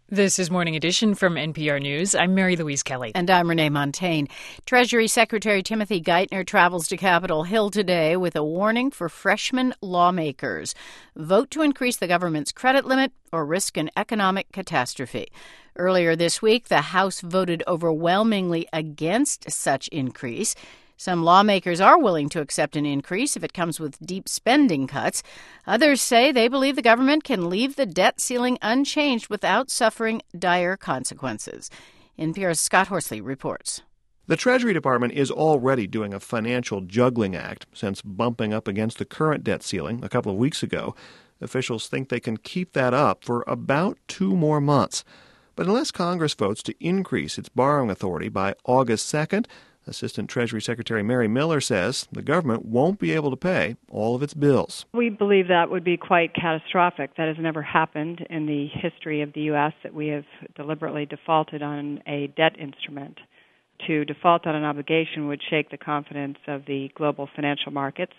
This is Morning Edition from NPR News. I'm Mary Louise Kelly. And I'm Renee Montagne. Treasury Secretary Timothy Geithner travels to Capitol Hill today with a warning for freshman lawmakers. Vote to increase the government's credit limit or risk an economic catastrophe. Earlier this week, the House voted overwhelmingly against such increase. Some lawmakers are willing to accept an increase if it comes with deep spending cuts. Others say they believe the government can leave the debt ceiling unchanged without suffering dire consequences. NPR's Scott Horsley reports. The Treasury Department is already doing a financial juggling act since bumping up against the current debt ceiling a couple of weeks ago. Officials think they can keep that up for about 2 more months. But unless Congress votes to increase its borrowing authority by August 2nd, Assistant Treasury Secretary Mary Miller says the government won't be able to pay all of its bills. We believe that would be quite catastrophic. That has never happened in the history of the U.S. that we have deliberately defaulted on a debt instrument. To default on an obligation would shake the confidence of the global financial markets.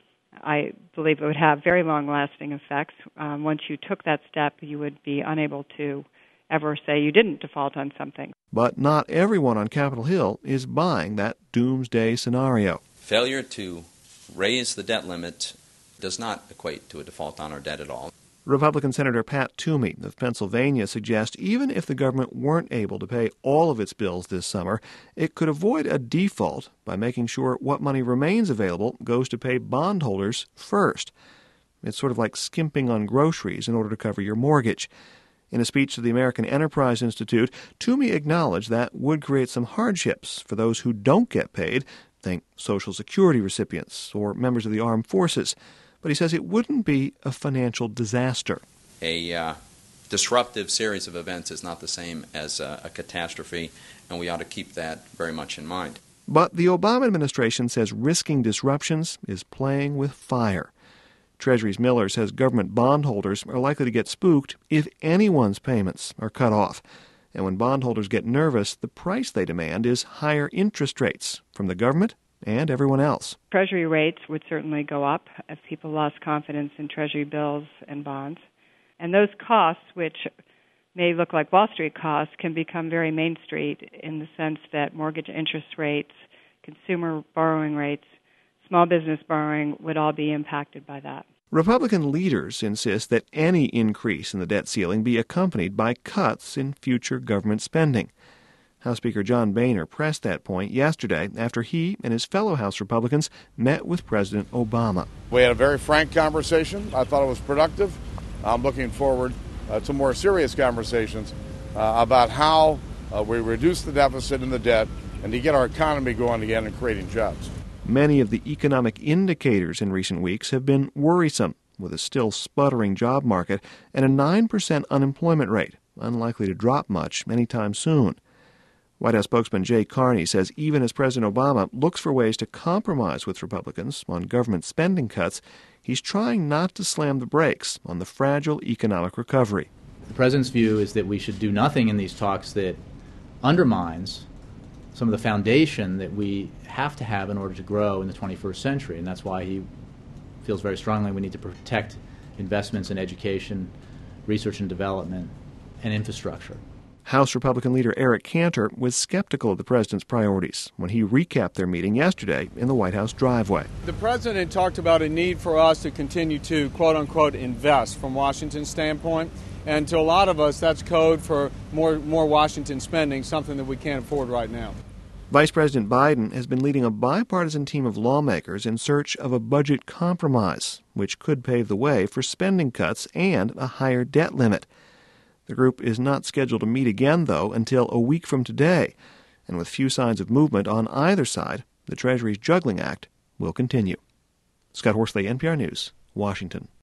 I believe it would have very long-lasting effects. Once you took that step, you would be unable to ever say you didn't default on something. But not everyone on Capitol Hill is buying that doomsday scenario. Failure to raise the debt limit does not equate to a default on our debt at all. Republican Senator Pat Toomey of Pennsylvania suggests even if the government weren't able to pay all of its bills this summer, it could avoid a default by making sure what money remains available goes to pay bondholders first. It's sort of like skimping on groceries in order to cover your mortgage. In a speech to the American Enterprise Institute, Toomey acknowledged that would create some hardships for those who don't get paid, think Social Security recipients or members of the armed forces. But he says it wouldn't be a financial disaster. A disruptive series of events is not the same as a catastrophe, and we ought to keep that very much in mind. But the Obama administration says risking disruptions is playing with fire. Treasury's Miller says government bondholders are likely to get spooked if anyone's payments are cut off. And when bondholders get nervous, the price they demand is higher interest rates from the government and everyone else. Treasury rates would certainly go up if people lost confidence in Treasury bills and bonds. And those costs, which may look like Wall Street costs, can become very Main Street in the sense that mortgage interest rates, consumer borrowing rates, small business borrowing would all be impacted by that. Republican leaders insist that any increase in the debt ceiling be accompanied by cuts in future government spending. House Speaker John Boehner pressed that point yesterday after he and his fellow House Republicans met with President Obama. We had a very frank conversation. I thought it was productive. I'm looking forward to more serious conversations about how we reduce the deficit and the debt and to get our economy going again and creating jobs. Many of the economic indicators in recent weeks have been worrisome, with a still sputtering job market and a 9% unemployment rate, unlikely to drop much anytime soon. White House spokesman Jay Carney says even as President Obama looks for ways to compromise with Republicans on government spending cuts, he's trying not to slam the brakes on the fragile economic recovery. The president's view is that we should do nothing in these talks that undermines some of the foundation that we have to have in order to grow in the 21st century. And that's why he feels very strongly we need to protect investments in education, research and development, and infrastructure. House Republican leader Eric Cantor was skeptical of the president's priorities when he recapped their meeting yesterday in the White House driveway. The president talked about a need for us to continue to, quote-unquote, invest from Washington's standpoint. And to a lot of us, that's code for more Washington spending, something that we can't afford right now. Vice President Biden has been leading a bipartisan team of lawmakers in search of a budget compromise, which could pave the way for spending cuts and a higher debt limit. The group is not scheduled to meet again, though, until a week from today. And with few signs of movement on either side, the Treasury's juggling act will continue. Scott Horsley, NPR News, Washington.